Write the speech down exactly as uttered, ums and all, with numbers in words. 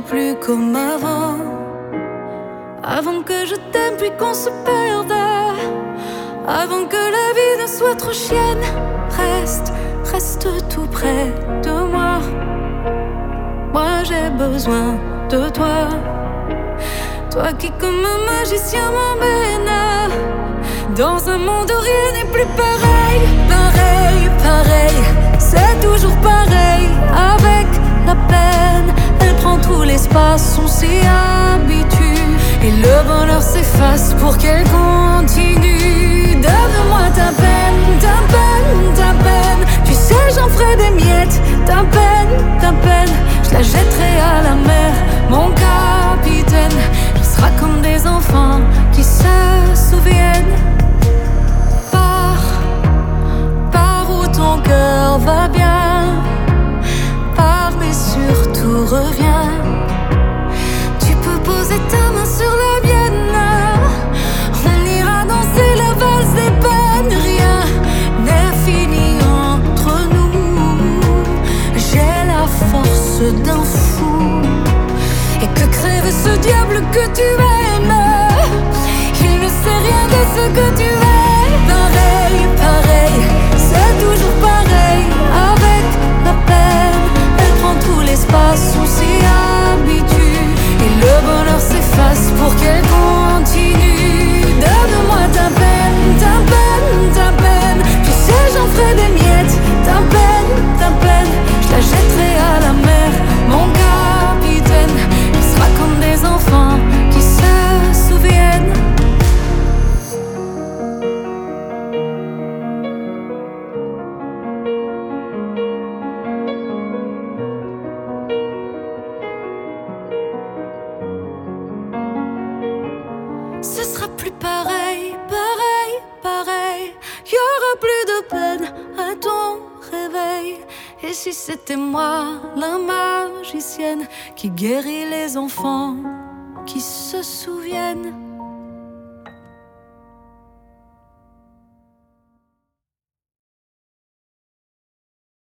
plus comme avant. Avant que je t'aime puis qu'on se perde. Avant que la vie ne soit trop chienne. Reste, reste tout près de moi. Moi j'ai besoin de toi. Toi qui comme un magicien m'emmène dans un monde où rien n'est plus pareil. Pareil, pareil, c'est toujours pareil. Avec la peine, elle prend tout l'espace, on s'y habitue. Et le bonheur s'efface pour qu'elle continue. Donne-moi ta peine, ta peine, ta peine. Tu sais j'en ferai des miettes. Ta peine, ta peine, je la jetterai à la mer. Mon capitaine, on sera comme des enfants qui se souviennent. Pars, pars où ton cœur va bien. Pars mais surtout reviens. Tu peux poser ta main sur la mienne. On ira danser la valse des peines. Rien n'est fini entre nous. J'ai la force d'un fou. Et que crève ce diable que tu aimes. Il ne sait rien de ce que tu es. Pareil, pareil, c'est toujours pareil. Avec la peine, elle prend tout l'espace, on s'y habitue. Et le bonheur s'efface pour qu'elle continue. Donne-moi ta peine, ta peine, ta peine. Tu sais j'en ferai des miettes. Ta peine, ta peine, je la jetterai à la mer. Mon capitaine, il sera comme des enfants qui se souviennent. Ce sera plus pareil, pareil, pareil. Y aura plus de peine à ton réveil. Et si c'était moi, la magicienne, qui guérit les enfants qui se souviennent.